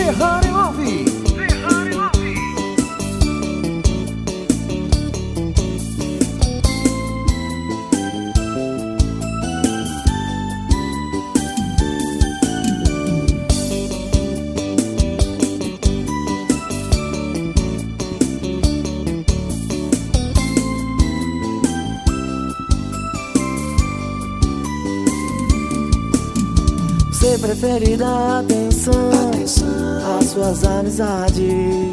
Ferrari Love. Você prefere dar atenção às suas amizades.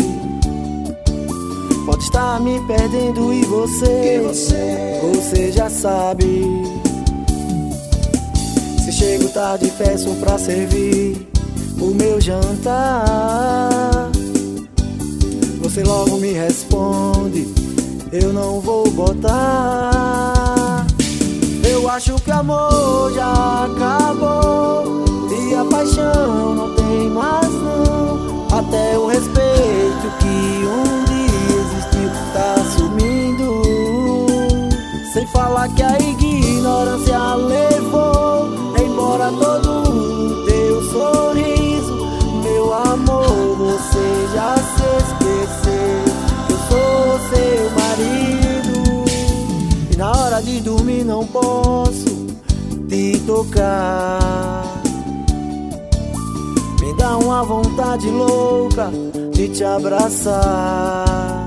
Pode estar me perdendo e você já sabe. Se chego tarde peço pra servir o meu jantar. Você logo me responde, eu não vou botar. Eu acho que o amor já acabou e a paixão não tem mais não. Até o respeito que um dia existiu tá sumindo. Sem falar que a ignorância levou embora todo o teu sorriso. Meu amor, você já se esqueceu, eu sou seu marido. E na hora de dormir não posso te tocar. Me dá uma vontade louca de te abraçar.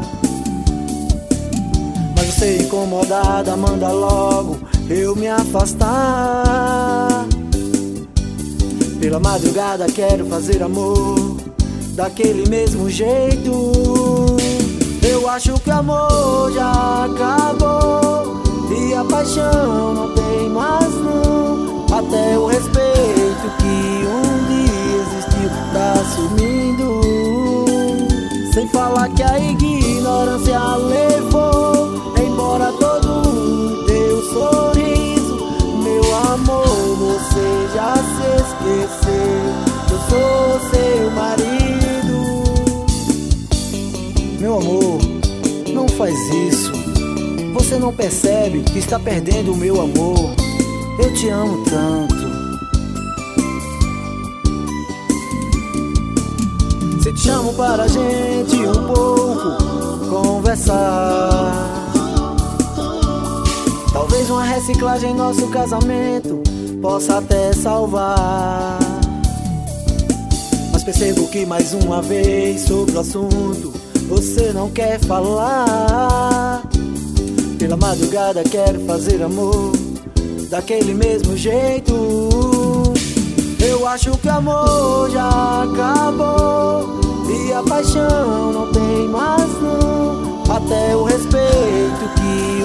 Mas você incomodada manda logo eu me afastar. Pela madrugada quero fazer amor daquele mesmo jeito. Eu acho que o amor já acabou e a paixão não tem mais não. Até o respeito que um dia existiu tá sumindo. Sem falar que a ignorância levou embora todo o teu sorriso. Meu amor, você já se esqueceu, eu sou seu marido. Meu amor, não faz isso. Você não percebe que está perdendo o meu amor. Eu te amo tanto. Se te chamo para a gente um pouco conversar, talvez uma reciclagem em nosso casamento possa até salvar. Mas percebo que mais uma vez sobre o assunto você não quer falar. Pela madrugada quero fazer amor daquele mesmo jeito. Eu acho que o amor já acabou e a paixão não tem mais não. Até o respeito que